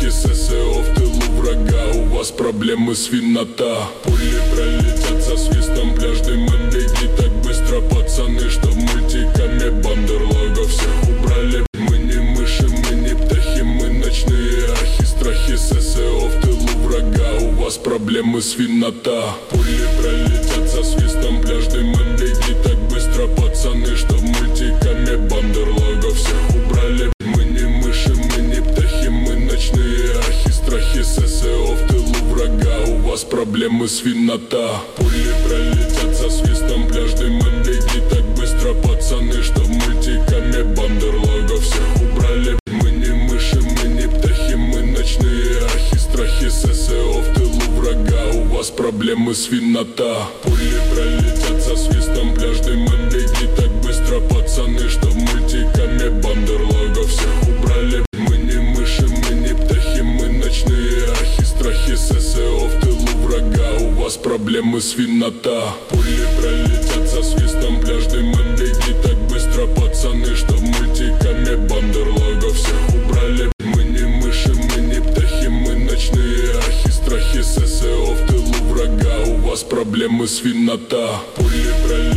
страхи ССО в тылу врага. У вас проблемы свинота. Пули пролетят со свистом, пляж дымом, беги так быстро, пацаны, что мультиками Бандерлога всех убрали. Мы не мыши, мы не птахи, мы ночные ахи. Страхи ССО в тылу врага. У вас проблемы свинота. Пули пролетят со свистом, пляж дымом, беги так быстро, пацаны, что мультиками Бандерлога всех убрали. Мы не мыши, мы не птахи, мы ночные ахи. Страхи ССО в тылу врага. У вас проблемы свинота. Пули пролетят со свистом, пляж дымом, беги так быстро, пацаны, что мультиками Бандерлога всех убрали. Мы не мыши, мы не птахи, мы ночные ахи. Страхи ССО в тылу врага. У вас проблемы свинота. Пули пролетят со свистом, пляж дымом, беги так быстро, пацаны, что мультиками Бандерлога всех убрали. Мы не мыши, мы не птахи, мы ночные ахи. Страхи ССО в тылу врага. У вас проблемы свинота. Пули пролетят со свистом, пляж дымом, беги так быстро, пацаны, что мультиками Бандерлога всех убрали. Мы не мыши, мы не птахи, мы ночные ахи. Страхи ССО в тылу врага. У вас проблемы свинота. Пули пролетят